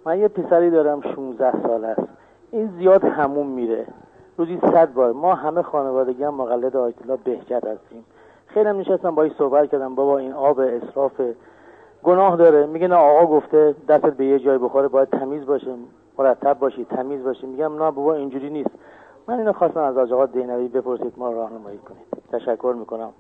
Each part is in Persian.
من یه پسری دارم 16 ساله است. این زیاد حموم میره، روزی 100 بار. ما همه خانوادگی هم مقلد آیت الله بهجت هستیم. خیلی هم نشستم باهاش صحبت کردم، بابا این آب اسراف گناه داره. میگه نه آقا گفته دستت به یه جای بخوره باید تمیز باشه، مرتب باشی، تمیز باشی. میگم نه بابا اینجوری نیست. من اینو خواستم از آقا دینوی بپرسید، ما راهنمایی کنید. تشکر میکنم.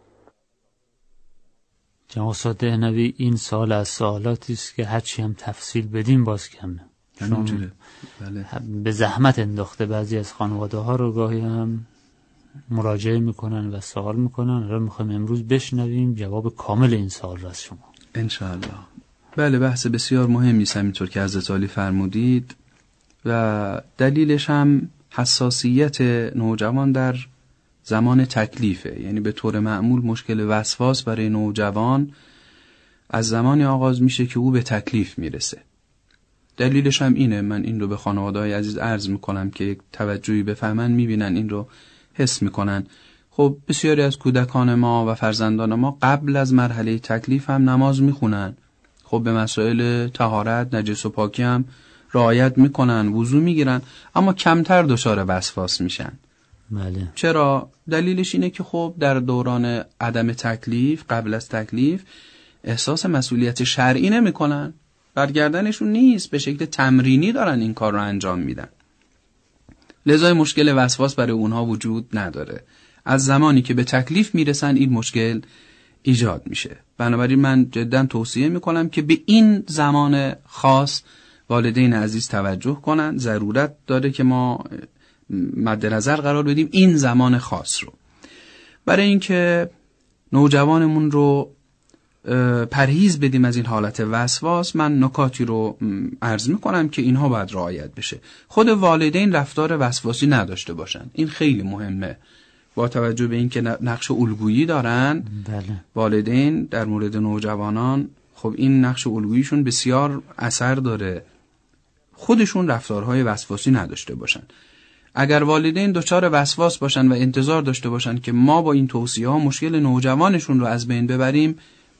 جناب استاد دهنوی، این سال از سوالاتی است که هرچی هم تفصیل بدیم باز کمه. همینجوره. بله. به زحمت انداخته بعضی از خانواده ها رو گاهی هم مراجعه میکنن و سوال میکنن. را میخوایم امروز بشنویم جواب کامل این سوال را از شما انشاءالله. بله، بحث بسیار مهمی است همینطور که حضرت عالی فرمودید و دلیلش هم حساسیت نوجوان در زمان تکلیفه. یعنی به طور معمول مشکل وسواس برای نوجوان از زمانی آغاز میشه که او به تکلیف میرسه. دلیلش هم اینه، من این رو به خانواده‌های عزیز عرض میکنم که یک توجهی بفهمن، میبینن این رو حس میکنن. خب بسیاری از کودکان ما و فرزندان ما قبل از مرحله تکلیف هم نماز میخونن، خب به مسائل طهارت، نجس و پاکی هم رعایت میکنن، وضو میگیرن، اما کمتر دچار وسواس میشن. بله. چرا؟ دلیلش اینه که خب در دوران عدم تکلیف، قبل از تکلیف، احساس مسئولیت شرعی نمیکنن، برگردنشون نیست، به شکل تمرینی دارن این کار رو انجام میدن. لذا مشکل وسواس برای اونها وجود نداره. از زمانی که به تکلیف میرسن این مشکل ایجاد میشه. بنابراین من جدا توصیه میکنم که به این زمان خاص والدین عزیز توجه کنن. ضرورت داره که ما مد نظر قرار بدیم این زمان خاص رو، برای اینکه نوجوانمون رو پرهیز بدیم از این حالت وسواس. من نکاتی رو عرض میکنم که اینها باید رعایت بشه. خود والدین رفتار وسواسی نداشته باشن، این خیلی مهمه. با توجه به اینکه نقش الگویی دارن، بله. والدین در مورد نوجوانان، خب این نقش الگوییشون بسیار اثر داره. خودشون رفتارهای وسواسی نداشته باشن. اگر والدین دچار وسواس باشن و انتظار داشته باشن که ما با این توصیه‌ها مشکل نوجوانشون رو از بین ببریم،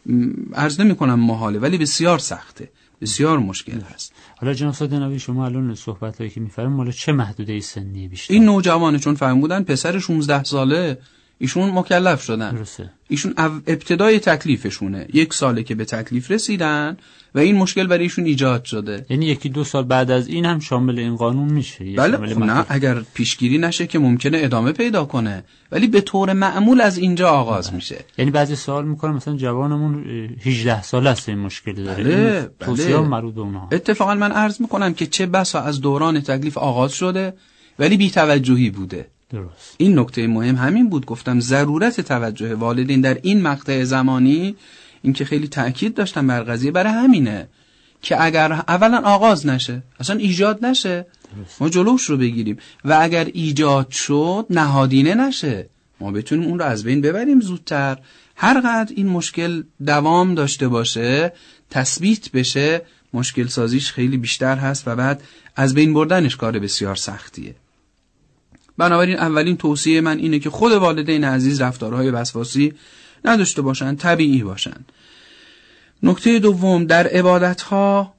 عرض نمی‌کنم محاله، ولی بسیار سخته، بسیار مشکل هست. حالا جناب استاد نوی، شما الان صحبتایی که می‌فرمایید مال چه محدوده سنی بیشتر؟ این نوجوانه، چون فرمودن پسر 16 ساله، ایشون مکلف شدن. درسته. ایشون ابتدای تکلیفشونه، 1 ساله که به تکلیف رسیدن و این مشکل برای ایشون ایجاد شده. یعنی 1-2 سال بعد از این هم شامل این قانون میشه؟ بله. خب نه، اگر پیشگیری نشه که ممکنه ادامه پیدا کنه، ولی به طور معمول از اینجا آغاز میشه. یعنی بعضی سوال میکنم مثلا جوانمون 18 ساله است این مشکل داره. بله. توصیه مربوط به اونها. اتفاقا من عرض میکنم که چه بسا از دوران تکلیف آغاز شده ولی بی‌توجهی بوده. درست. این نکته مهم همین بود، گفتم ضرورت توجه والدین در این مقطع زمانی، این که خیلی تأکید داشتم بر قضیه، برای همینه که اگر اولا آغاز نشه، اصلا ایجاد نشه، ما جلوش رو بگیریم، و اگر ایجاد شد نهادینه نشه، ما بتونیم اون رو از بین ببریم زودتر. هر قدر این مشکل دوام داشته باشه، تثبیت بشه، مشکل سازیش خیلی بیشتر هست و بعد از بین بردنش کار بسیار سختیه. بنابراین اولین توصیه من اینه که خود والدین عزیز رفتارهای وسواسی نداشته باشن، طبیعی باشن. نکته دوم، در عبادتها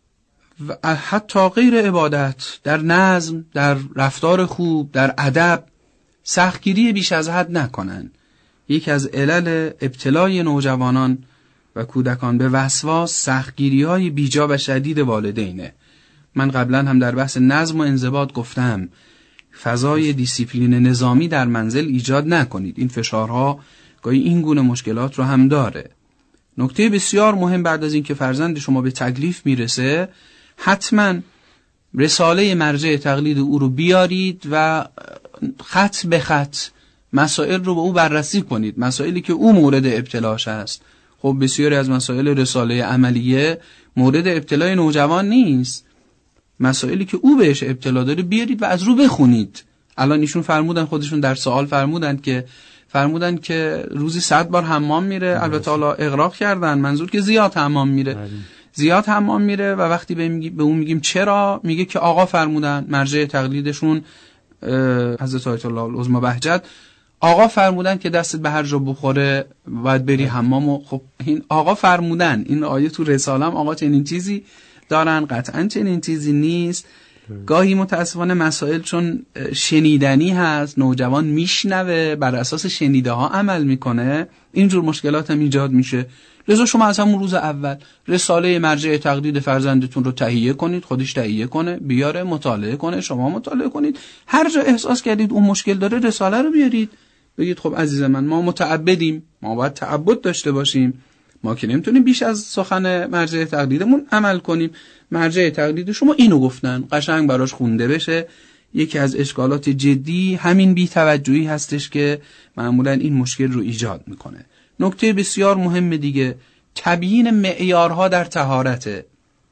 و حتی غیر عبادت، در نظم، در رفتار خوب، در ادب، سختگیری بیش از حد نکنن. یکی از علل ابتلای نوجوانان و کودکان به وسواس سختگیری‌های بیجا و شدید والدینه. من قبلا هم در بحث نظم و انضباط گفتم فضای دیسیپلین نظامی در منزل ایجاد نکنید. این فشارها گاهی این گونه مشکلات رو هم داره. نکته بسیار مهم، بعد از اینکه فرزند شما به تکلیف میرسه، حتما رساله مرجع تقلید او رو بیارید و خط به خط مسائل رو به او بررسی کنید، مسائلی که او مورد ابتلاش هست. خب بسیاری از مسائل رساله عملیه مورد ابتلای نوجوان نیست، مسائلی که او بهش ابتلا داره بیارید و از رو بخونید. الان ایشون فرمودن، خودشون در سوال فرمودن که روزی 100 بار حمام میره. البته حالا اغراق کردن، منظور که زیاد حمام میره. زیاد حمام میره و وقتی به اون میگیم چرا، میگه که آقا فرمودن، مرجع تقلیدشون حضرت آیت الله العظمی بهجت، آقا فرمودن که دستت به هر جا بخوره باید بری حمام. و خب این آقا فرمودن، این آیه تو رسالم آقا چنین چیزی دارن، قطعا چنین چیزی نیست. گاهی متاسفانه مسائل چون شنیدنی هست، نوجوان میشنوه، بر اساس شنیده ها عمل میکنه، اینجور مشکلات هم ایجاد میشه. لذا شما از همون روز اول رساله مرجع تقلید فرزندتون رو تهیه کنید، خودش تهیه کنه، بیاره مطالعه کنه، شما مطالعه کنید. هر جا احساس کردید اون مشکل داره، رساله رو بیارید، بگید خب عزیز من، ما متعبدیم، ما باید تعبد داشته باشیم، ما که نمیتونیم بیش از سخن مرجع تقلیدمون عمل کنیم. مرجع تقلید شما اینو گفتن، قشنگ براش خونده بشه. یکی از اشکالات جدی همین بی‌توجهی هستش که معمولا این مشکل رو ایجاد میکنه. نکته بسیار مهم دیگه، تبیین معیارها در طهارت.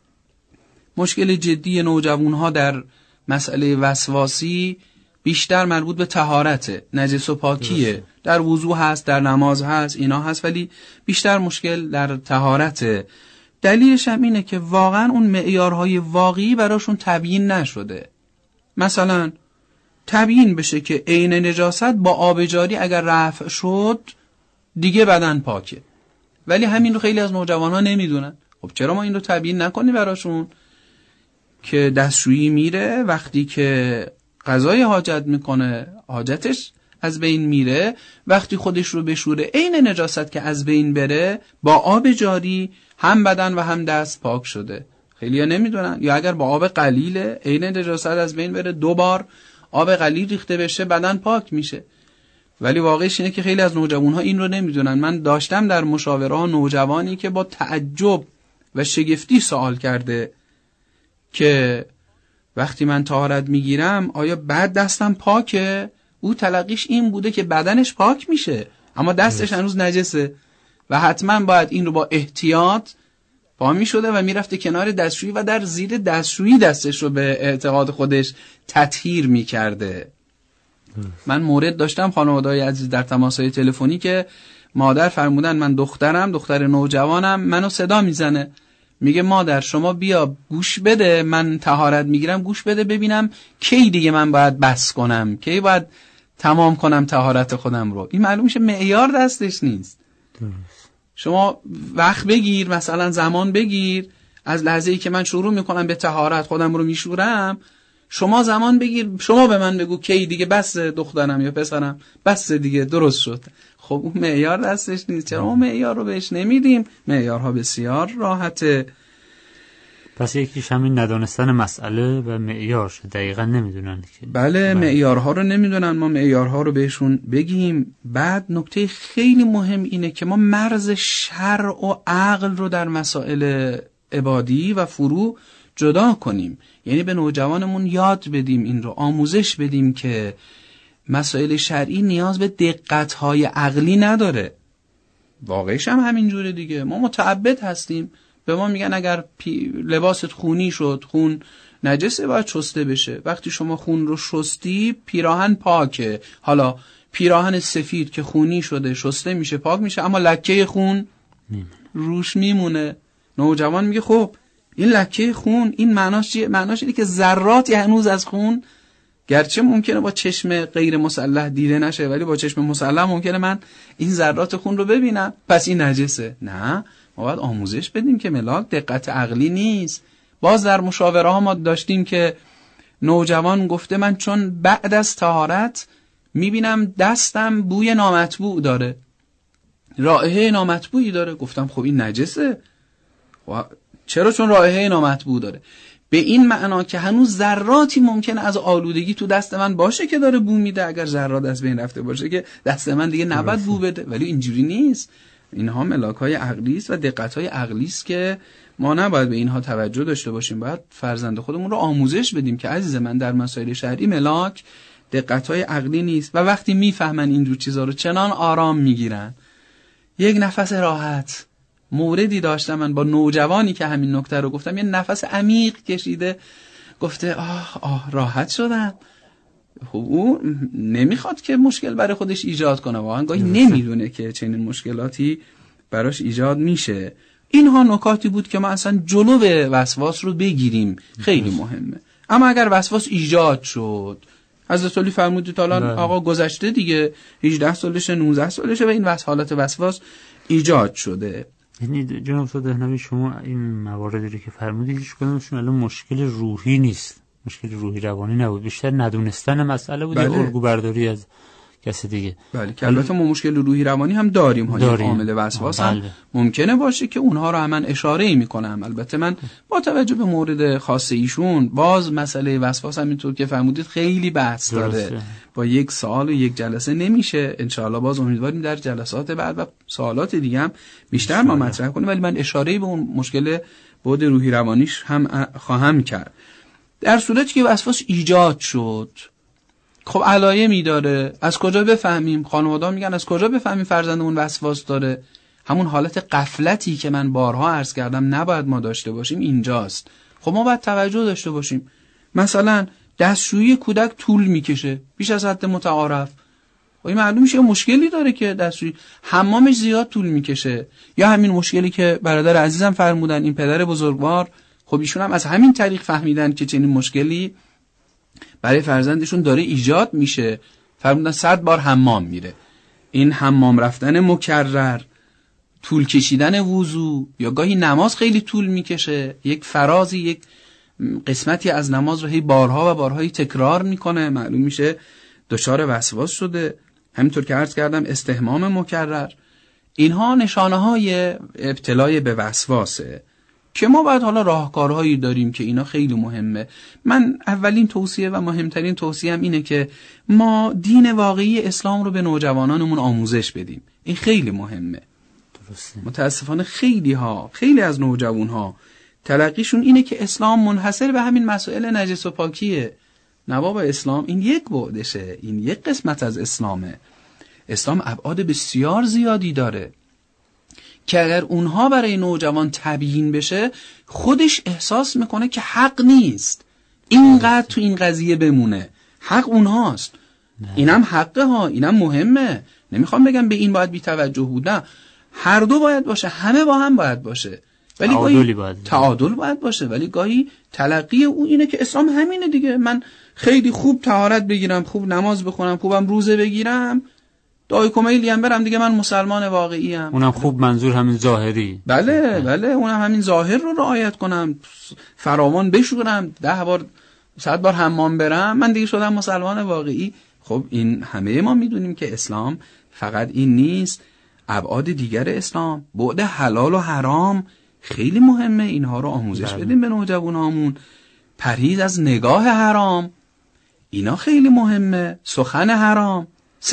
مشکل جدی نوجوانها در مسئله وسواسی بیشتر مربوط به طهارت، نجس و پاکیه. در وضو هست، در نماز هست، اینا هست، ولی بیشتر مشکل در طهارت. دلیلش هم اینه که واقعا اون معیارهای واقعی براشون تبیین نشده. مثلا تبیین بشه که عین نجاست با آب جاری اگر رفع شد دیگه بدن پاکه، ولی همین رو خیلی از نوجوان‌ها نمیدونن. خب چرا ما این رو تبیین نکنی براشون که دستشویی میره، وقتی که قضای حاجت میکنه حاجتش از بین میره، وقتی خودش رو بشوره عین نجاست که از بین بره، با آب جاری هم بدن و هم دست پاک شده. خیلی‌ها نمیدونن. یا اگر با آب قلیل عین نجاست از بین بره، 2 بار آب قلیل ریخته بشه بدن پاک میشه. ولی واقعش اینه که خیلی از نوجوان‌ها این رو نمیدونن. من داشتم در مشاوره‌ها نوجوانی که با تعجب و شگفتی سوال کرده که وقتی من طهارت میگیرم آیا بعد دستم پاکه؟ او تلقیش این بوده که بدنش پاک میشه اما دستش هنوز نجسه و حتما باید این رو با احتیاط پا میشده و میرفته کنار دستشویی و در زیر دستشویی دستش رو به اعتقاد خودش تطهیر میکرده. من مورد داشتم خانواده‌های عزیز در تماس‌های تلفنی که مادر فرمودن من دختر نوجوانم منو صدا میزنه، میگه مادر شما بیا گوش بده، من طهارت میگیرم، گوش بده ببینم کی دیگه من باید بس کنم، کی باید تمام کنم طهارت خودم رو. این معلوم میشه معیار دستش نیست. شما وقت بگیر، مثلا زمان بگیر، از لحظه‌ای که من شروع میکنم به طهارت خودم رو میشورم، شما زمان بگیر، شما به من بگو کی دیگه بس دخترم یا پسرم بس دیگه درست شد. خب اون معیار دستش نیست. چرا اون معیار رو بهش نمیدیم؟ معیارها بسیار راحته. پس یکیش همین ندانستن مسئله و معیارش، دقیقا نمیدونن که. بله معیارها رو نمیدونن، ما معیارها رو بهشون بگیم. بعد نکته خیلی مهم اینه که ما مرز شرع و عقل رو در مسائل عبادی و فروع جدا کنیم. یعنی به نوجوانمون یاد بدیم، این رو آموزش بدیم که مسائل شرعی نیاز به دقت‌های عقلی نداره. واقعیش هم همین جوره دیگه. ما متعبد هستیم، به ما میگن اگر لباست خونی شد، خون نجسه، باید شسته بشه. وقتی شما خون رو شستی پیراهن پاکه. حالا پیراهن سفید که خونی شده شسته میشه پاک میشه، اما لکه خون روش میمونه. نوجوان میگه خب این لکه خون این معناش چیه؟ معناش اینه که ذراتی هنوز از خون، گرچه ممکنه با چشم غیر مسلح دیده نشه ولی با چشم مسلح ممکنه من این ذرات خون رو ببینم، پس این نجسه. نه، ما باید آموزش بدیم که ملاک دقت عقلی نیست. باز در مشاوره ها ما داشتیم که نوجوان گفته من چون بعد از طهارت میبینم دستم بوی نامطبوع داره، رائحه نامطبوعی داره. گفتم خب این نجسه. چرا؟ چون رائحه نامطبوع داره. به این معنا که هنوز ذراتی ممکن از آلودگی تو دست من باشه که داره بو میده. اگر ذرات از بین رفته باشه که دست من دیگه نباید بو بده، ولی اینجوری نیست. اینها ملاک‌های عقلی است و دقت‌های عقلی است که ما نباید به اینها توجه داشته باشیم. باید فرزند خودمون رو آموزش بدیم که عزیز من در مسائل شرعی ملاک دقت‌های عقلی نیست. و وقتی میفهمن اینجور چیزا رو چنان آرام میگیرن، یک نفس راحت. موردی داشتم من با نوجوانی که همین نکته رو گفتم، یه نفس عمیق کشیده گفته آه راحت شدم. خب او نمیخواد که مشکل برای خودش ایجاد کنه، واقعا گاهی نمیدونه که چنین مشکلاتی براش ایجاد میشه. اینها نکاتی بود که ما اصلا جلو به وسواس رو بگیریم، خیلی مهمه. اما اگر وسواس ایجاد شد، حضرت علی فرمودید الان آقا گذشته دیگه 18 سالشه 19 سالشه و این حالت وسواس ایجاد شده، یعنی جناب استاد دهنوی شما این مواردی رو که فرمودید هیچ کدومشون الان مشکل روحی نیست، مشکل روحی روانی نبود، بیشتر ندونستن مسئله بود یا الگو برداری از کسی دیگه. بله که البته ما مشکل روحی روانی هم داریم ها، یک عامل وسواس هم ممکنه باشه که اونها رو من اشاره میکنم. البته من با توجه به مورد خاص ایشون باز مسئله وسواس هم اینطور که فرمودید خیلی بحث داره، با یک سوال و یک جلسه نمیشه. انشاءالله باز امیدواریم در جلسات بعد و سوالات دیگه هم بیشتر ما مطرح کنیم، ولی من اشاره به اون مشکل بعد روحی روانیش هم خواهم کرد. در صورتی که وسواس ایجاد شد، خب علایمی داره، از کجا بفهمیم؟ خانواده‌ها میگن از کجا بفهمیم فرزندمون وسواس داره؟ همون حالت غفلتی که من بارها عرض کردم نباید ما داشته باشیم اینجاست. خب ما باید توجه داشته باشیم. مثلا دستشویی کودک طول میکشه بیش از حد متعارف، خب این معلوم میشه مشکلی داره که دستشویی. حمامش زیاد طول میکشه، یا همین مشکلی که برادر عزیزم فرمودن، این پدر بزرگوار، خب ایشون هم از همین طریق فهمیدن که چنین مشکلی برای فرزندشون داره ایجاد میشه. فرمودن 100 بار حمام میره. این حمام رفتن مکرر، طول کشیدن وضو، یا گاهی نماز خیلی طول میکشه، یک فرازی، یک قسمتی از نماز رو هی بارها و بارها تکرار میکنه، معلوم میشه دچار وسواس شده. همینطور که عرض کردم استحمام مکرر، اینها نشانه های ابتلای به وسواسه که ما باید حالا راهکارهایی داریم که اینا خیلی مهمه. من اولین توصیه و مهمترین توصیه هم اینه که ما دین واقعی اسلام رو به نوجوانانمون آموزش بدیم. این خیلی مهمه. درسته. متاسفانه خیلی از نوجوانها تلقیشون اینه که اسلام منحصر به همین مسائل نجس و پاکیه. نه بابا، اسلام این یک بعدشه، این یک قسمت از اسلامه. اسلام ابعاد بسیار زیادی داره که اگر اونها برای نوجوان تبیین بشه، خودش احساس میکنه که حق نیست اینقدر تو این قضیه بمونه، حق اونهاست. اینم حقه ها، اینم مهمه. نمیخوام بگم به این باید بی توجه بود، نه، هر دو باید باشه، همه با هم باید باشه، ولی تعادل باید باشه. ولی گاهی تلقی او اینه که اسلام همینه دیگه، من خیلی خوب طهارت بگیرم، خوب نماز بخونم، خوبم روزه بگیرم، دعای کمیلی هم برم دیگه، من مسلمان واقعی ام. اونم خوب منظور همین ظاهری. بله اونم همین ظاهر رو رعایت کنم، فراوان بشورم، 10 بار 100 بار حمام برم، من دیگه شدم مسلمان واقعی. خب این همه ما میدونیم که اسلام فقط این نیست، ابعاد دیگر اسلام، بعد حلال و حرام خیلی مهمه، اینها رو آموزش بدیم به نوجوانامون. پرهیز از نگاه حرام، اینا خیلی مهمه. سخن حرام،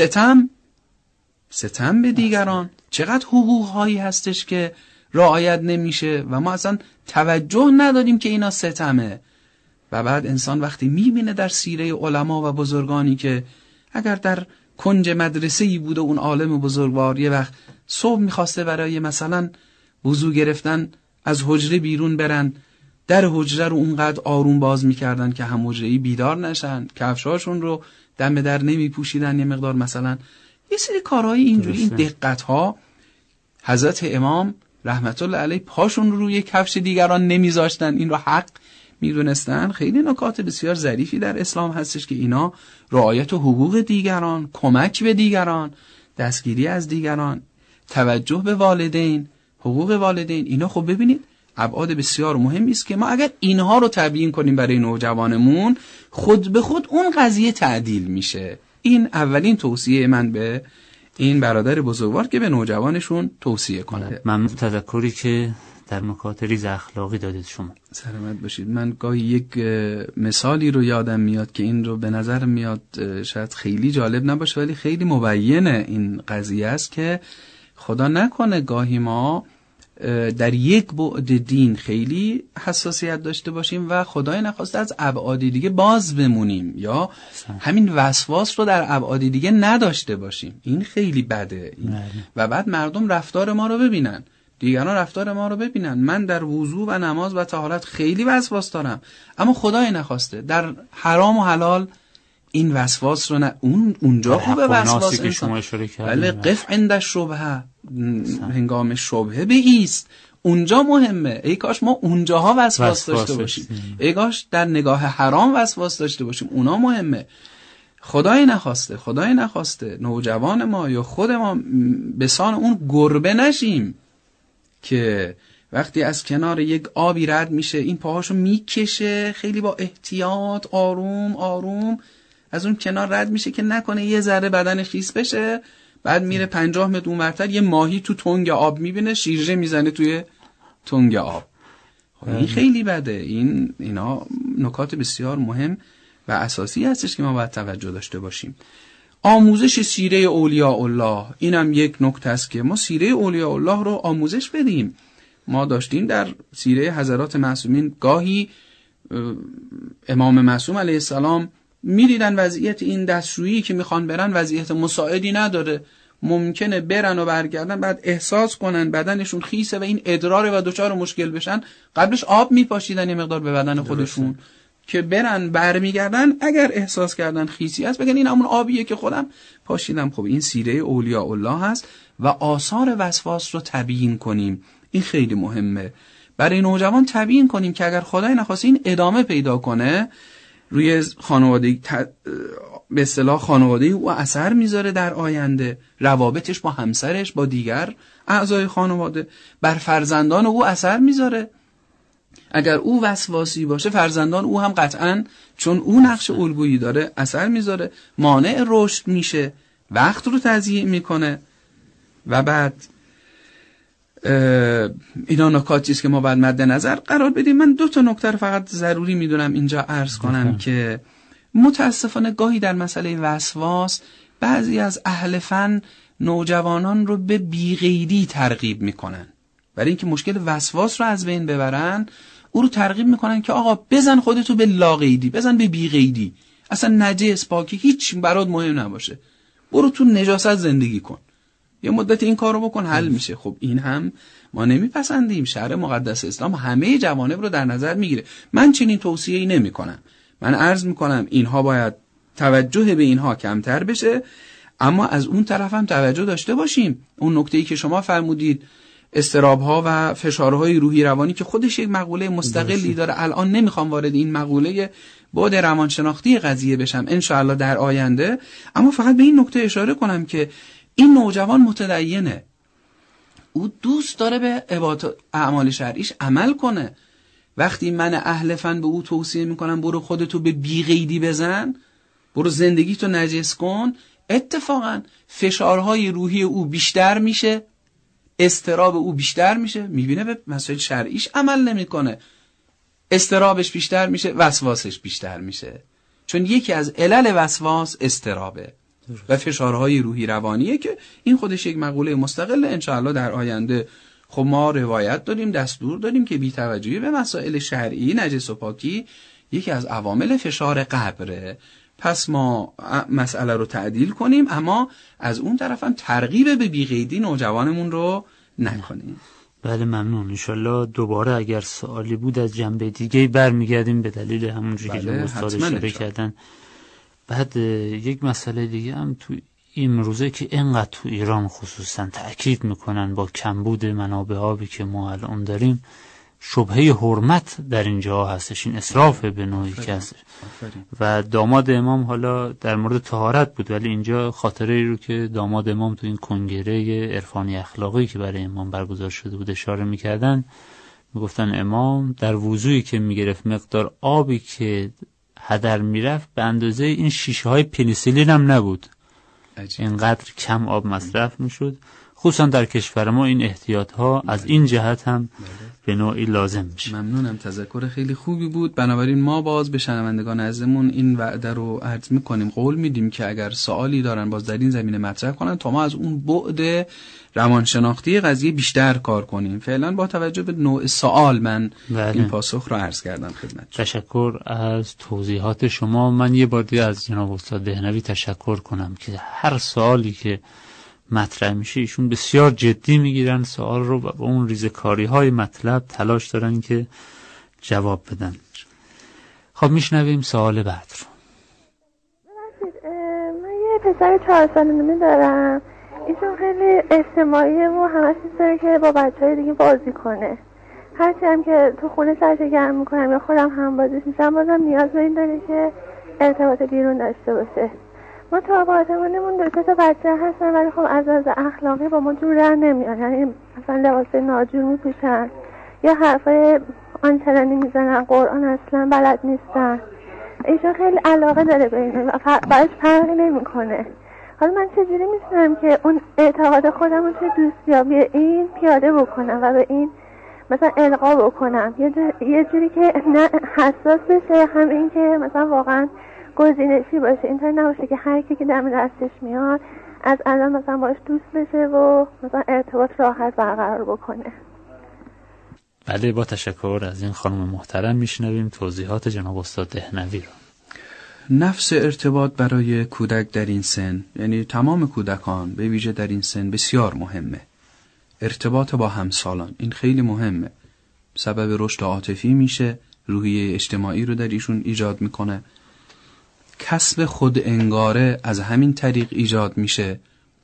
ستم به دیگران، چقدر حقوقهایی هستش که رعایت نمیشه و ما اصلا توجه نداریم که اینا ستمه. و بعد انسان وقتی میبینه در سیره علما و بزرگانی که اگر در کنج مدرسه‌ای بوده اون عالم بزرگوار یه وقت صبح میخواسته برای مثلا وضو گرفتن از حجره بیرون برن، در حجره رو اونقدر آروم باز میکردن که هم حجره‌ای بیدار نشن، کفشاشون رو دم در نمیپوشیدن، یه مقدار مثلا یه سری کارهای اینجوری، این دقت‌ها. حضرت امام رحمت الله علیه پاشون رو روی کفش دیگران نمیذاشتن، این رو حق میدونستن. خیلی نکات بسیار ظریفی در اسلام هستش که اینا رعایت حقوق دیگران، کمک به دیگران، دستگیری از دیگران، توجه به والدین، حقوق والدین، اینا خب ببینید ابعاد بسیار مهمی است که ما اگر اینها رو تبیین کنیم برای نوجوانمون، خود به خود اون قضیه تعدیل میشه. این اولین توصیه من به این برادر بزرگوار که به نوجوانشون توصیه کنه. ممنون تذکری که در نکات ریز اخلاقی دادید شما. سلامت باشید. من گاهی یک مثالی رو یادم میاد که این رو به نظر میاد شاید خیلی جالب نباشه ولی خیلی مبینه این قضیه است که خدا نکنه گاهی ما در یک بعد دین خیلی حساسیت داشته باشیم و خدای نخواسته از ابعاد دیگه باز بمونیم یا همین وسواس رو در ابعاد دیگه نداشته باشیم. این خیلی بده و بعد مردم رفتار ما رو ببینن، دیگران رفتار ما رو ببینن. من در وضو و نماز و طهارت خیلی وسواس دارم، اما خدای نخواسته در حرام و حلال این وسواس رو اونجا خوبه وسواس که شما اشاره کردید. بله، قف عند شبهه، هنگام شبهه بایست، اونجا مهمه. ای کاش ما اونجاها وسواس داشته باشیم، ای کاش در نگاه حرام وسواس داشته باشیم، اونا مهمه. خدای نخواسته نوجوان ما یا خود ما به سان اون گربه نشیم. که وقتی از کنار یک آبی رد میشه این پاهاشو میکشه خیلی با احتیاط آروم آروم از اون کنار رد میشه که نکنه یه ذره بدن خیس بشه، بعد میره 50 متر اونورتر یه ماهی تو تنگ آب میبینه شیرجه میزنه توی تنگ آب. این خیلی بده. اینا نکات بسیار مهم و اساسی هستش که ما باید توجه داشته باشیم. آموزش سیره اولیاء الله اینم یک نکته است که ما سیره اولیاء الله رو آموزش بدیم. ما داشتیم در سیره حضرات معصومین گاهی امام معصوم علیه السلام میدیدن وضعیت این دستشویی که میخوان برن وضعیت مساعدی نداره، ممکنه برن و برگردن بعد احساس کنن بدنشون خیسه و این ادراره و دچار مشکل بشن، قبلش آب میپاشیدن یه مقدار به بدن خودشون که برن برمیگردن اگر احساس کردن خیسی است بگن این همون آبیه که خودم پاشیدم. خب این سیره اولیاء الله هست و آثار وسواس رو تبیین کنیم. این خیلی مهمه برای نوجوان تبیین کنیم که اگر خدای نخواسته این ادامه پیدا کنه روی خانواده به اصطلاح خانواده او اثر میذاره در آینده، روابطش با همسرش با دیگر اعضای خانواده، بر فرزندان او اثر میذاره. اگر او وسواسی باشه فرزندان او هم قطعاً چون او نقش الگویی داره اثر میذاره، مانع رشد میشه، وقت رو تضییع میکنه. و بعد اینا نکاتی است که ما باید مد نظر قرار بدیم. من 2 نکته رو فقط ضروری میدونم اینجا عرض کنم که متاسفانه گاهی در مسئله وسواس بعضی از اهل فن نوجوانان رو به بی‌قیدی ترغیب میکنن. برای اینکه مشکل وسواس رو از بین ببرن او رو ترغیب میکنن که آقا بزن خودتو به لاقیدی، بزن به بی‌قیدی، اصلا نجس پاکی هیچ برات مهم نباشه، برو تو نجاست زندگی کن، یه مدت این کارو بکن حل میشه. خب این هم ما نمیپسندیم. شرع مقدس اسلام همه جوانب رو در نظر میگیره. من چنین توصیه‌ای نمیکنم. من عرض میکنم اینها باید توجه به اینها کمتر بشه، اما از اون طرف هم توجه داشته باشیم. اون نکته‌ای که شما فرمودید اضطراب‌ها و فشارهای روحی روانی که خودش یک مقوله مستقلی داره، الان نمیخوام وارد این مقوله بعد روانشناختی قضیه بشم ان شاء الله در آینده، اما فقط به این نکته اشاره کنم که این نوجوان متدینه، او دوست داره به عبادات اعمال شرعیش عمل کنه. وقتی من اهل فن به او توصیه میکنم برو خودتو به بی‌قیدی بزن، برو زندگیتو نجس کن، اتفاقا فشارهای روحی او بیشتر میشه، اضطراب او بیشتر میشه، میبینه به مسائل شرعیش عمل نمیکنه، اضطرابش بیشتر میشه، وسواسش بیشتر میشه. چون یکی از علل وسواس اضطرابه و فشارهای روحی روانیه که این خودش یک مقوله مستقله. انشاءالله در آینده خب ما روایت داریم، دستور داریم که بی‌توجهی به مسائل شرعی نجس و پاکی یکی از عوامل فشار قبره. پس ما مسئله رو تعدیل کنیم، اما از اون طرف هم ترغیب به بی‌قیدی نوجوانمون رو نکنیم. بله ممنون. انشالله دوباره اگر سوالی بود از جنبه دیگه برمیگردیم به دلیل همونجوری که استاد اشاره کردن. بعد یک مسئله دیگه هم تو این روزه که اینقدر تو ایران خصوصا تأکید میکنن با کمبود منابع آبی که ما الان داریم، شبهه حرمت در اینجا هستش، این اسراف به نوعی که هست. و داماد امام حالا در مورد طهارت بود، ولی اینجا خاطره ای رو که داماد امام تو این کنگره عرفانی اخلاقی که برای امام برگزار شده بود اشاره میکردن، میگفتن امام در وضوعی که میگرفت مقدار آبی که هدر میرفت به اندازه این شیشه های پنیسیلین هم نبود. اینقدر کم آب مصرف میشد. خصوصا در کشور ما این احتیاط ها از این جهت هم به نوعی لازم میشه. ممنونم، تذکر خیلی خوبی بود. بنابراین ما باز به شنوندگان عزیزمون این وعده رو عرض میکنیم، قول میدیم که اگر سوالی دارن باز در این زمینه مطرح کنن تا ما از اون بعد روانشناختی قضیه بیشتر کار کنیم. فعلا با توجه به نوع سوال من این پاسخ رو عرض کردم خدمت. تشکر از توضیحات شما. من یه بار دیگه از جناب استاد دهنوی تشکر کنم که هر سوالی که مطرح میشه ایشون بسیار جدی میگیرن سوال رو و با اون ریزکاری های مطلب تلاش دارن که جواب بدن. خب میشنویم سوال بعد رو. من یه پسر 4 ساله‌نومه دارم. ایشون خیلی اجتماعیه و همش دوست داره که با بچهای دیگه بازی کنه. هرچی هم که تو خونه سرش گرم میکنم یا خودم هم بازیش میشم، بازم نیاز به این داره که ارتباط بیرون داشته باشه. ما تا آپارتمانمون 2 بچه هستن ولی خب از اخلاقی با ما جور در نمیان، یعنی مثلا لباس ناجور میپوشن یا حرفای آنچنانی میزنن، قرآن اصلا بلد نیستن. ایشون خیلی علاقه داره به این و براش فرقی نمیکنه. حالا من چجوری میتونم که اون اعتقاد خودم رو توی دوستیابی این پیاده بکنم و به این مثلا القا بکنم یه جوری که نه حساس بشه، هم این که مثلا واقعا گزینشی باشه، اینطور نباشه که هر کی که دم دستش میاد از الان مثلا باش دوست بشه و مثلا ارتباط راحت برقرار بکنه. بله، با تشکر از این خانم محترم میشنویم توضیحات جناب استاد دهنوی رو. نفس ارتباط برای کودک در این سن، یعنی تمام کودکان به ویژه در این سن، بسیار مهمه. ارتباط با همسالان این خیلی مهمه، سبب رشد عاطفی میشه، روحیه اجتماعی رو در ایشون ایجاد میکنه، کسب خود انگاره از همین طریق ایجاد میشه.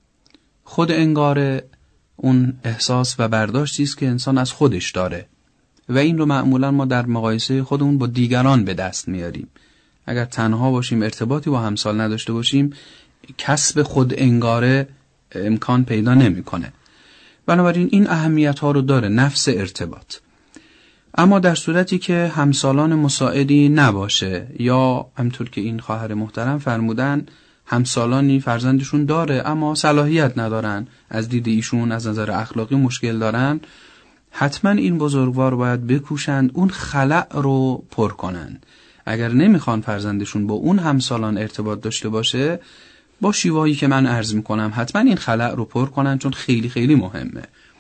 خود انگاره اون احساس و برداشتی است که انسان از خودش داره و این رو معمولا ما در مقایسه خودمون با دیگران به دست میاریم. اگر تنها باشیم، ارتباطی با همسال نداشته باشیم، کسب خود انگاره امکان پیدا نمیکنه. بنابراین این اهمیت ها رو داره نفس ارتباط. اما در صورتی که همسالان مساعدی نباشه یا همطور که این خواهر محترم فرمودن همسالانی فرزندشون داره اما صلاحیت ندارن، از دید ایشون از نظر اخلاقی مشکل دارن، حتما این بزرگوار باید بکوشند اون خلأ رو پر کنن. اگر نمیخوان فرزندشون با اون همسالان ارتباط داشته باشه، با شیوهایی که من عرض میکنم حتما این خلأ رو پر کنن، چون خیلی خیلی مهمه.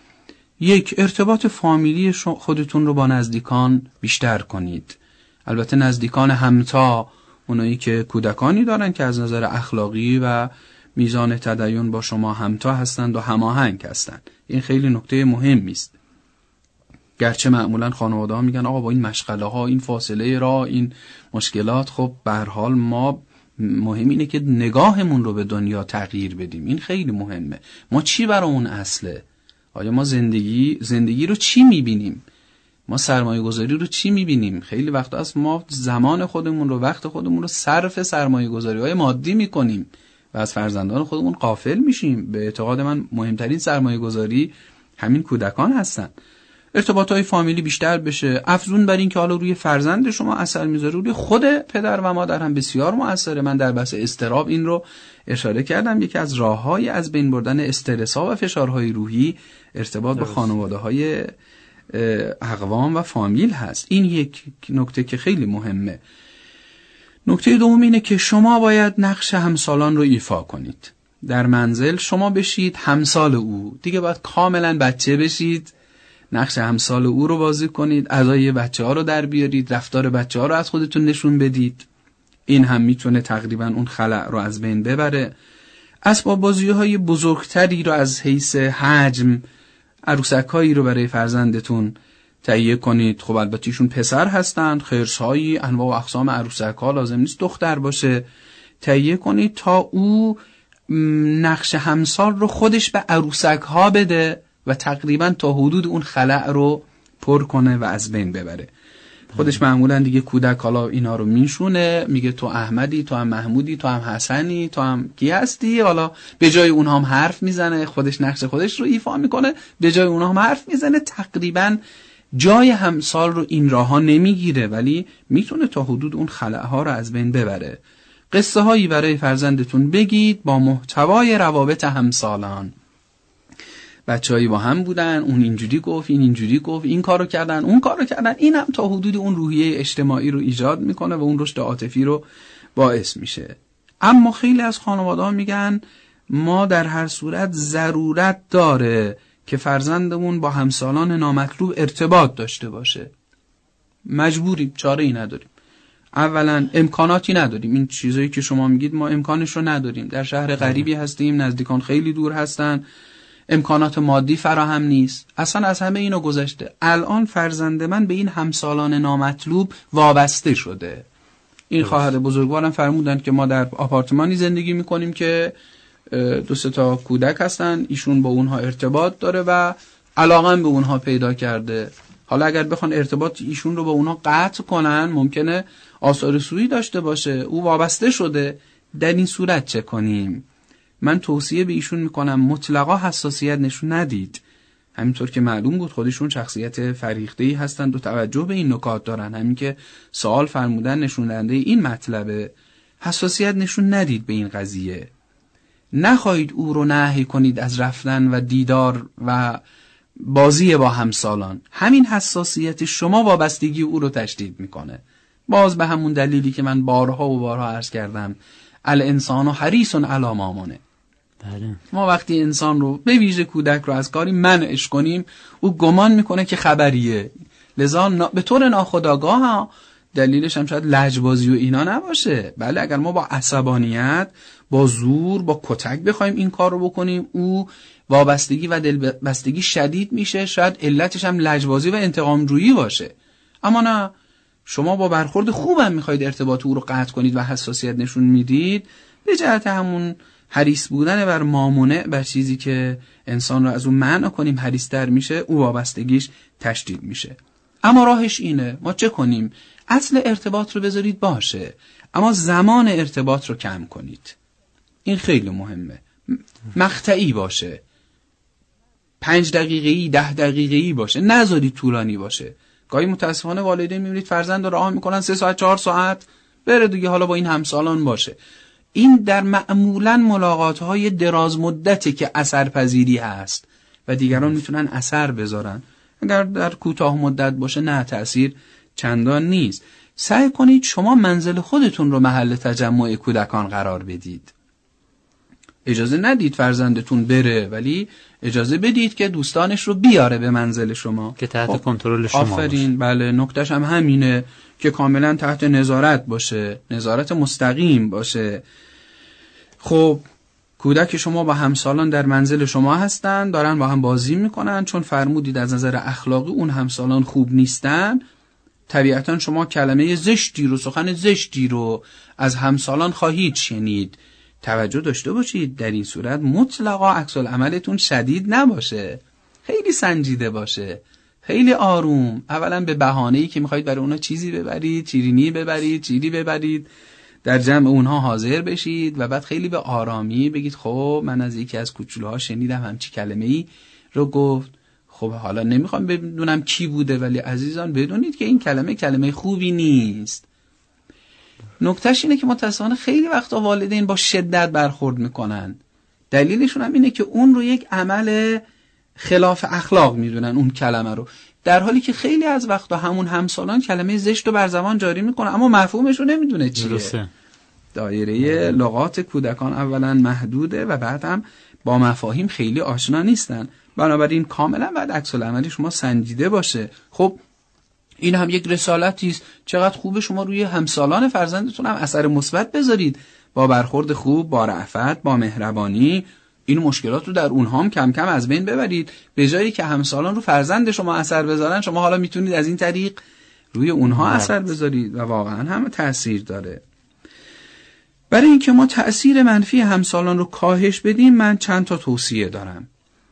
یک، ارتباط فامیلی خودتون رو با نزدیکان بیشتر کنید. البته نزدیکان همتا، اونایی که کودکانی دارن که از نظر اخلاقی و میزان تدین با شما همتا هستند و هماهنگ هستند. این خیلی نکته مهمی است. گرچه معمولا خانواده ها میگن آقا با این مشغله ها، این فاصله راه، این مشکلات، خب به هر حال ما مهم اینه که نگاهمون رو به دنیا تغییر بدیم. این خیلی مهمه. ما چی برای اون اصله؟ آیا ما زندگی رو چی میبینیم؟ ما سرمایه گذاری رو چی میبینیم؟ خیلی وقت است ما زمان خودمون رو، وقت خودمون رو صرف سرمایه گذاری های مادی میکنیم و از فرزندان خودمون غافل میشیم. به اعتقاد من مهمترین سرمایه گذاری همین کودکان هستن. ارتباط های فامیلی بیشتر بشه، افزون بر این که حالا روی فرزند شما اثر میذاره، روی خود پدر و مادر هم بسیار مؤثره. من در بحث اضطراب این رو اشاره کردم. یکی از راههای از بین بردن استرس‌ها و فشارهای روحی ارتباط با خانواده‌های اقوام و فامیل هست. این یک نکته که خیلی مهمه. نکته دوم اینه که شما باید نقش همسالان رو ایفا کنید. در منزل شما بشید همسال او، دیگه باید کاملا بچه بشید، نقش همسال او رو بازی کنید، ادای بچه ها رو در بیارید، رفتار بچه ها رو از خودتون نشون بدید. این هم میتونه تقریبا اون خلأ رو از بین ببره. اسباب بازی های بزرگتری رو از حیث حجم، عروسک هایی رو برای فرزندتون تهیه کنید. خب البته ایشون پسر هستند، خرس هایی انواع و اقسام عروسک ها، لازم نیست دختر باشه، تهیه کنید تا او نقش همسال رو خودش به عروسک ها بده و تقریبا تا حدود اون خلأ رو پر کنه و از بین ببره. خودش معمولا دیگه کودک حالا اینا رو میشونه، میگه تو احمدی، تو هم محمودی، تو هم حسنی، تو هم کی هستی. حالا به جای اونها هم حرف میزنه، خودش نقش خودش رو ایفا میکنه، به جای اونها هم حرف میزنه. تقریبا جای همسال رو این راهها نمیگیره، ولی میتونه تا حدود اون خلأها رو از بین ببره. قصه هایی برای فرزندتون بگید با محتوای روابط همسالان. بچه‌هایی با هم بودن، اون اینجوری گفت، این اینجوری گفت، این کارو کردن، اون کارو کردن. این هم تا حدود اون روحیه اجتماعی رو ایجاد میکنه و اون رشد عاطفی رو باعث میشه. اما خیلی از خانواده‌ها میگن ما در هر صورت ضرورت داره که فرزندمون با همسالان نامطلوب ارتباط داشته باشه. مجبوریم، چاره ای نداریم. اولا امکاناتی نداریم. این چیزایی که شما میگید ما امکانش رو نداریم. در شهر غریبی هستیم، نزدیکان خیلی دور هستن، امکانات مادی فراهم نیست. اصلا از همه اینو گذشته. الان فرزند من به این همسالان نامطلوب وابسته شده. این خواهر بزرگوارم فرمودند که ما در آپارتمانی زندگی میکنیم که 2-3 تا کودک هستن، ایشون با اونها ارتباط داره و علاقه به اونها پیدا کرده. حالا اگر بخوان ارتباط ایشون رو با اونها قطع کنن ممکنه آثار سوئی داشته باشه. او وابسته شده، در این صورت چه کنیم؟ من توصیه به ایشون میکنم مطلقا حساسیت نشون ندید. همینطور که معلوم بود خودشون شخصیت فریخته‌ای هستند و توجه به این نکات دارن. همین که سوال فرمودن نشون دهنده این مطلبه. حساسیت نشون ندید به این قضیه. نخواهید او رو نهی کنید از رفتن و دیدار و بازی با همسالان. همین حساسیت شما وابستگی او رو تشدید میکنه. باز به همون دلیلی که من بارها و بارها عرض کردم، الانسان حریص علی ما منع. ما وقتی انسان رو به ویژه کودک رو از کاری منعش کنیم، او گمان میکنه که خبریه. لذا به طور ناخودآگاه، دلیلش هم شاید لجبازی و اینا نباشه. بله، اگر ما با عصبانیت، با زور، با کتک بخوایم این کار رو بکنیم، او وابستگی و دلبستگی شدید میشه. شاید علتش هم لجبازی و انتقام جویی باشه. اما نه، شما با برخورد خوبم میخواید ارتباط او رو قطع کنید و حساسیت نشون میدید، به جهت همون حریص بودن بر مامونع، بر چیزی که انسان رو از اون منع کنیم حریص تر میشه، او وابستگیش تشدید میشه. اما راهش اینه، ما چه کنیم؟ اصل ارتباط رو بذارید باشه، اما زمان ارتباط رو کم کنید. این خیلی مهمه. مقطعی باشه، 5 دقیقه‌ای 10 دقیقه‌ای باشه، نذارید طولانی باشه. گاهی متاسفانه والدین میبینید فرزند رو رها میکنن 3 ساعت 4 ساعت بره دیگه، حالا با این همسالان باشه. این در معمولا ملاقات‌های دراز مدته که اثرپذیری هست و دیگران میتونن اثر بذارن. اگر در کوتاه مدت باشه نه، تأثیر چندان نیست. سعی کنید شما منزل خودتون رو محل تجمع کودکان قرار بدید. اجازه ندید فرزندتون بره، ولی اجازه بدید که دوستانش رو بیاره به منزل شما که تحت کنترل شما آفرین باشه. بله، نکتهش هم همینه که کاملا تحت نظارت باشه، نظارت مستقیم باشه. خب کودک شما با همسالان در منزل شما هستن، دارن با هم بازی میکنن، چون فرمودید از نظر اخلاقی اون همسالان خوب نیستن، طبیعتا شما کلمه زشتی رو، سخن زشتی رو از همسالان خواهید شنید. توجه داشته باشید در این صورت مطلقا عکس العملتون شدید نباشه، خیلی سنجیده باشه، خیلی آروم. اولا به بهانه‌ای که میخواید برای اونا چیزی ببرید، شیرینی ببرید، چیزی ببرید، در جمع اونها حاضر بشید و بعد خیلی به آرامی بگید خب من از یکی از کوچولوها شنیدم همچی کلمه‌ای رو گفت. خب حالا نمیخوام بدونم کی بوده، ولی عزیزان بدونید که این کلمه خوبی نیست. نکتهش اینه که متأسفانه خیلی وقتا والدین با شدت برخورد میکنن. دلیلشون هم اینه که اون رو یک عمل خلاف اخلاق میدونن اون کلمه رو، در حالی که خیلی از وقتا همون همسالان کلمه زشت رو بر زبان جاری میکنن اما مفهومش رو نمیدونه چیه. درسته. دایره لغات کودکان اولا محدوده و بعد هم با مفاهیم خیلی آشنا نیستن. بنابراین کاملا بعد عکس العمل شما سنجیده باشه. خب این هم یک رسالتی است. چقدر خوبه شما روی همسالان فرزندتون هم اثر مثبت بذارید، با برخورد خوب، با رأفت، با مهربانی این مشکلات رو در اونها هم کم کم از بین ببرید. به جایی که همسالان رو فرزند شما اثر بذارن، شما حالا میتونید از این طریق روی اونها اثر بذارید و واقعا هم تأثیر داره. برای اینکه ما تأثیر منفی همسالان رو کاهش بدیم، من چند تا توصیه دارم.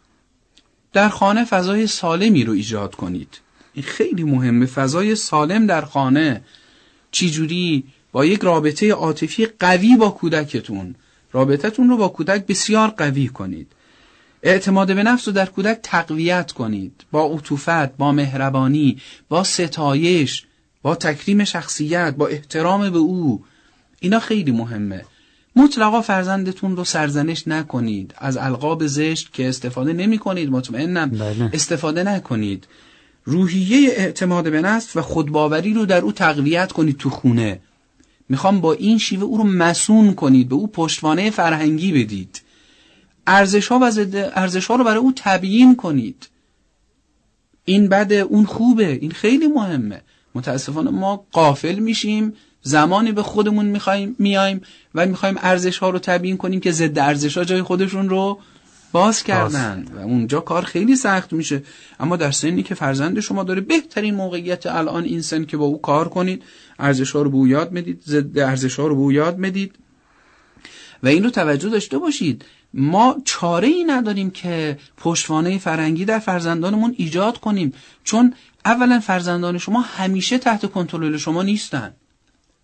در خانه فضای سالمی رو ایجاد کنید. این خیلی مهمه. فضای سالم در خانه. چی جوری؟ با یک رابطه عاطفی قوی با کودکتون. رابطتون رو با کودک بسیار قوی کنید. اعتماد به نفس رو در کودک تقویت کنید. با عطوفت، با مهربانی، با ستایش، با تکریم شخصیت، با احترام به او. اینا خیلی مهمه. مطلقا فرزندتون رو سرزنش نکنید. از القاب زشت که استفاده نمی کنید، مطمئنم استفاده نکنید. روحیه اعتماد به نفس و خودباوری رو در او تقویت کنید تو خونه. میخوام با این شیوه او رو مسون کنید، به او پشتوانه فرهنگی بدید. ارزش‌ها و ارزش‌ها رو برای او تبیین کنید. این بده، اون خوبه. این خیلی مهمه. متاسفانه ما غافل میشیم، زمانی به خودمون میایم و میخوایم ارزش‌ها رو تبیین کنیم که ضد ارزش‌ها جای خودشون رو باز کردن و اونجا کار خیلی سخت میشه. اما در سنی که فرزند شما داره، بهترین موقعیت الان این سن که با او کار کنید، ارزش‌ها رو به او یاد بدید، ضد ارزش‌ها رو به او یاد بدید. و این رو توجه داشته باشید، ما چاره‌ای نداریم که پشتوانه فرهنگی در فرزندانمون ایجاد کنیم، چون اولا فرزندان شما همیشه تحت کنترل شما نیستن.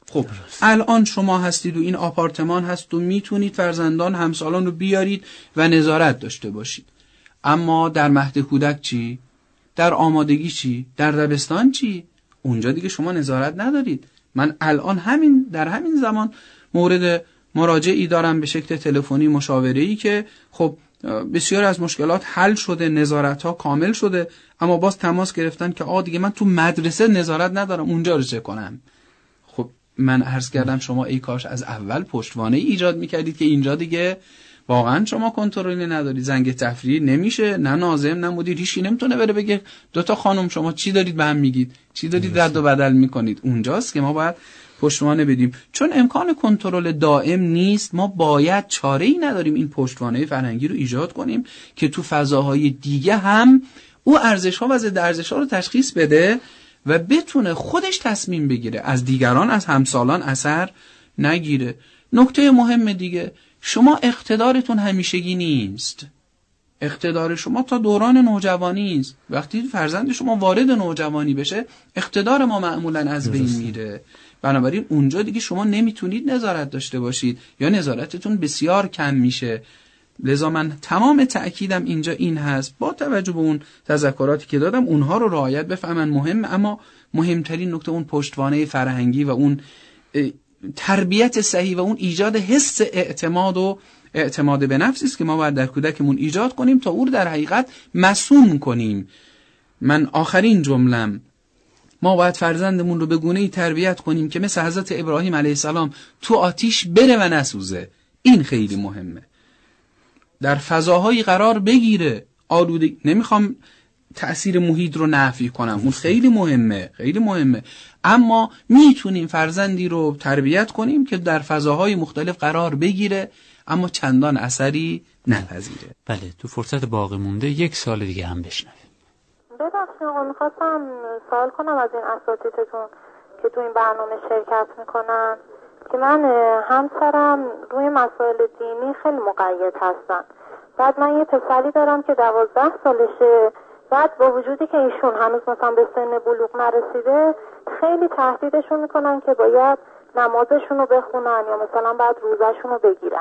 خب الان شما هستید و این آپارتمان هست و میتونید فرزندان همسالان رو بیارید و نظارت داشته باشید، اما در مهد کودک چی؟ در آمادگی چی؟ در دبستان چی؟ اونجا دیگه شما نظارت ندارید. من الان در همین زمان مورد مراجعی دارم به شکل تلفنی مشاوره‌ای که خب بسیار از مشکلات حل شده، نظارت‌ها کامل شده، اما باز تماس گرفتن که دیگه من تو مدرسه نظارت ندارم، اونجا رو چه کنم؟ خب من عرض کردم شما ای کاش از اول پشتوانه ایجاد می‌کردید که اینجا دیگه واقعا شما کنترلی ندارید، زنگ تفریح نمیشه، نه ناظم نه مدیر، هیچی نمیتونه بره بگه دوتا خانم شما چی دارید به هم میگید، چی دارید رد و بدل میکنید. اونجاست که ما باید پشتوانه بدیم. چون امکان کنترل دائم نیست، ما باید چاره‌ای نداریم این پشتوانه فرهنگی رو ایجاد کنیم که تو فضاهای دیگه هم او ارزش‌ها و ضد ارزش‌ها رو تشخیص بده و بتونه خودش تصمیم بگیره، از دیگران، از همسالان اثر نگیره. نکته مهم دیگه، شما اقتدارتون همیشگی نیست. اقتدار شما تا دوران نوجوانی است. وقتی فرزند شما وارد نوجوانی بشه، اقتدار ما معمولاً از بین میره. بنابراین اونجا دیگه شما نمیتونید نظارت داشته باشید یا نظارتتون بسیار کم میشه. لذا من تمام تأکیدم اینجا این هست، با توجه به اون تذکراتی که دادم اونها رو رعایت بفهمن مهمه، اما مهمترین نکته اون پشتوانه فرهنگی و اون تربیت صحیح و اون ایجاد حس اعتماد به نفسی است که ما باید در کودکمون ایجاد کنیم تا او رو در حقیقت مصون کنیم. من آخرین جملم، ما باید فرزندمون رو به گونه‌ای تربیت کنیم که مثل حضرت ابراهیم علیه السلام تو آتیش بره و نسوزه. این خیلی مهمه، در فضاهایی قرار بگیره. آلودگی، نمیخوام تأثیر محیط رو نفی کنم، اون خیلی مهمه، خیلی مهمه، اما میتونیم فرزندی رو تربیت کنیم که در فضاهای مختلف قرار بگیره اما چندان اثری نپذیره. بله، تو فرصت باقی مونده 1 سال دیگه هم بشنویم. ببخشید آقا، میخواستم سوال کنم از این اساتیدتون که تو این برنامه شرکت میکنن که من همسرم روی مسائل دینی خیلی مقید هستن. بعد من یه پسری دارم که 12 سالشه، بعد با وجودی که ایشون هنوز مثلا به سن بلوغ نرسیده، خیلی تهدیدشون میکنن که باید نمازشون رو بخونن یا مثلا بعد روزشون رو بگیرن.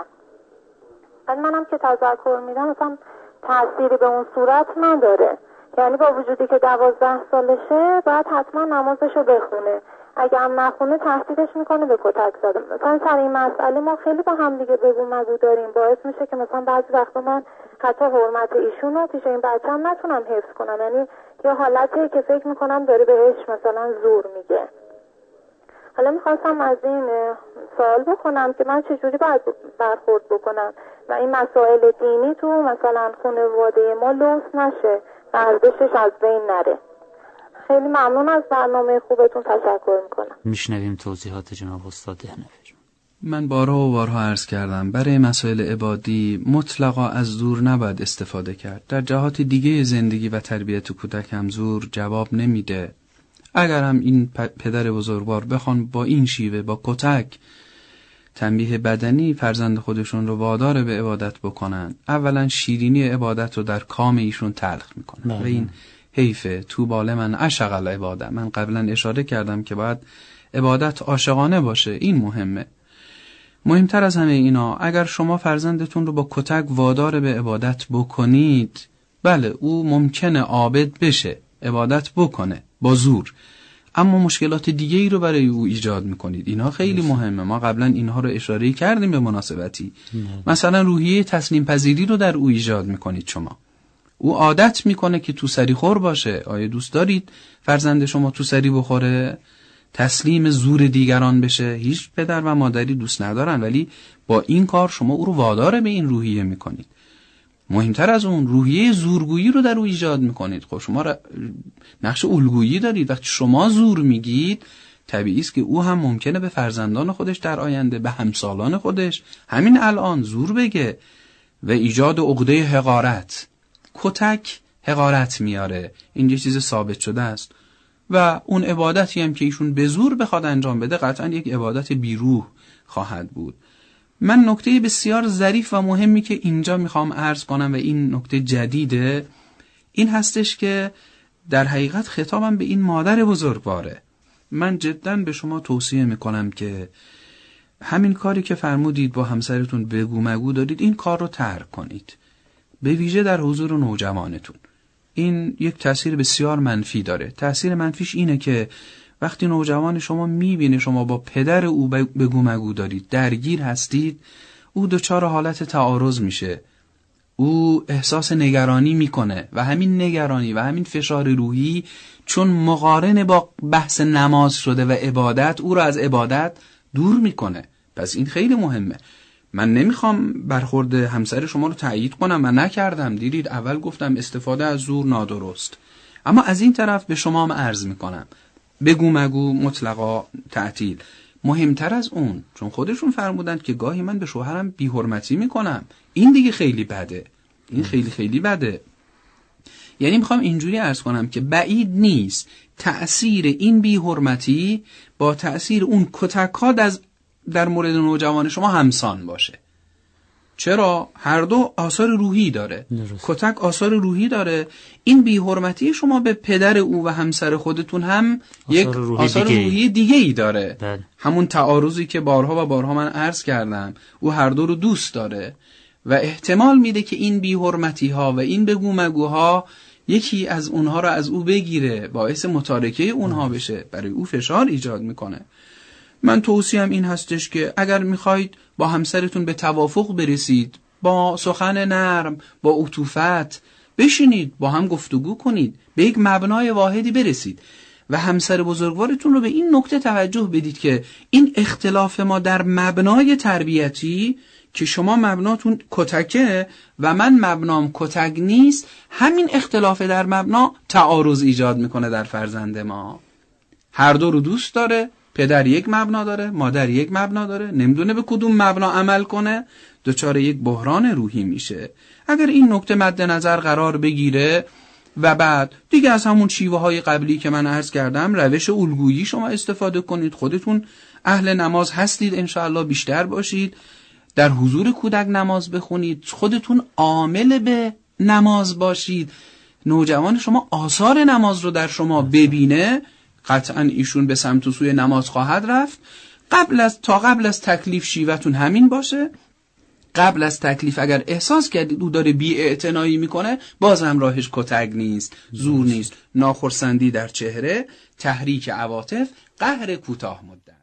بعد منم که تذکر میدم مثلا تأثیری به اون صورت نداره، یعنی با وجودی که 12 سالشه باید حتما نمازشو بخونه، اگه هم نخونه تهدیدش میکنه به کتک زدن. مثلا سر این مسئله ما خیلی با هم دیگه بگو مگو داریم، باعث میشه که مثلا بعضی وقتا من حتی حرمت ایشون رو پیش این بچه‌م نتونم حفظ کنم، یعنی یه حالتی که فکر میکنم داره بهش مثلا زور میگه. حالا میخواستم از این سوال بکنم که من چجوری باید برخورد بکنم و این مسائل دینی تو مثلا خانواده ما لوث نشه و ارزشش از بین نره. خیلی ممنون از برنامه خوبتون، تشکر میکنم. میشنویم توضیحات جناب استاد دهنوی. من بارها و بارها عرض کردم برای مسائل عبادی مطلقا از زور نباید استفاده کرد. در جهات دیگه زندگی و تربیت کودک هم زور جواب نمیده. اگر هم این پدر بزرگوار بخوان با این شیوه، با کتک، تنبیه بدنی فرزند خودشون رو وادار به عبادت بکنن، اولا شیرینی عبادت رو در کام ایشون تلخ میکنن و این حیفه. طوبی لمن عشق العباده. من قبلا اشاره کردم که باید عبادت عاشقانه باشه، این مهمه. مهمتر از همه اینا، اگر شما فرزندتون رو با کتک وادار به عبادت بکنید، بله او ممکنه عابد بشه، عبادت بکنه با زور، اما مشکلات دیگه ای رو برای او ایجاد میکنید. اینها خیلی مهمه، ما قبلا اینها رو اشاره کردیم به مناسبتی. مثلا روحیه تسلیم پذیری رو در او ایجاد میکنید شما. او عادت میکنه که تو سری خور باشه. آیا دوست دارید فرزند شما تو سری بخوره؟ تسلیم زور دیگران بشه؟ هیچ پدر و مادری دوست ندارن، ولی با این کار شما او رو وادار به این روحیه میکنید. مهمتر از اون، روحیه زورگویی رو در او ایجاد میکنید. خب شما نقش الگویی دارید. وقتی شما زور میگید، طبیعی است که او هم ممکنه به فرزندان خودش در آینده، به همسالان خودش همین الان زور بگه و ایجاد عقده حقارت. کتک حقارت میاره، این یه چیز ثابت شده است. و اون عبادتی هم که ایشون به زور بخواد انجام بده، قطعا یک عبادت بیروح خواهد بود. من نکته بسیار ظریف و مهمی که اینجا میخوام عرض کنم و این نکته جدیده، این هستش که در حقیقت خطابم به این مادر بزرگواره. من جداً به شما توصیه میکنم که همین کاری که فرمودید با همسرتون بگو مگو دارید، این کار رو ترک کنید، به ویژه در حضور نوجوانتون. این یک تأثیر بسیار منفی داره. تأثیر منفیش اینه که وقتی نوجوان شما میبینه شما با پدر او بگو مگو دارید، درگیر هستید، او دچار حالت تعارض میشه، او احساس نگرانی میکنه و همین نگرانی و همین فشار روحی چون مقارن با بحث نماز شده و عبادت، او را از عبادت دور میکنه. پس این خیلی مهمه. من نمیخوام برخورد همسر شما رو تأیید کنم، من نکردم، دیدید اول گفتم استفاده از زور نادرست، اما از این طرف به شما هم عرض میکنم بگو مگو مطلقا تعطیل. مهمتر از اون، چون خودشون فرمودند که گاهی من به شوهرم بی‌حرمتی میکنم، این دیگه خیلی بده، این خیلی خیلی بده. یعنی میخوام اینجوری عرض کنم که بعید نیست تأثیر این بی‌حرمتی با تأثیر اون کتک‌ها در مورد نوجوان شما همسان باشه. چرا؟ هر دو آثار روحی داره. کتک آثار روحی داره. این بی‌حرمتی شما به پدر او و همسر خودتون هم یک آثار روحی دیگه ای داره. همون تعارضی که بارها و بارها من عرض کردم، او هر دو رو دوست داره و احتمال میده که این بی‌حرمتی ها و این بگو مگوها یکی از اونها رو از او بگیره، باعث متارکه اونها بشه، برای او فشار ایجاد میکنه. من توصیهم این هستش که اگر میخواید با همسرتون به توافق برسید، با سخن نرم، با عطوفت بشینید، با هم گفتگو کنید، به یک مبنای واحدی برسید و همسر بزرگوارتون رو به این نکته توجه بدید که این اختلاف ما در مبنای تربیتی که شما مبناتون کتکه و من مبنام کتک نیست، همین اختلاف در مبنا تعارض ایجاد میکنه در فرزند ما. هر دو رو دوست داره، پدر یک مبنا داره، مادر یک مبنا داره، نمیدونه به کدوم مبنا عمل کنه، دچار یک بحران روحی میشه. اگر این نکته مد نظر قرار بگیره و بعد دیگه از همون شیوه های قبلی که من عرض کردم، روش الگویی شما استفاده کنید، خودتون اهل نماز هستید انشاءالله بیشتر باشید، در حضور کودک نماز بخونید، خودتون عامل به نماز باشید، نوجوان شما آثار نماز رو در شما ببینه، قطعا ایشون به سمت و سوی نماز خواهد رفت. قبل از تکلیف شیوهتون همین باشه. قبل از تکلیف اگر احساس کردید او داره بی‌اعتنایی میکنه، باز هم راهش کتک نیست، زور نیست، ناخرسندی در چهره، تحریک عواطف، قهر کوتاه مدت.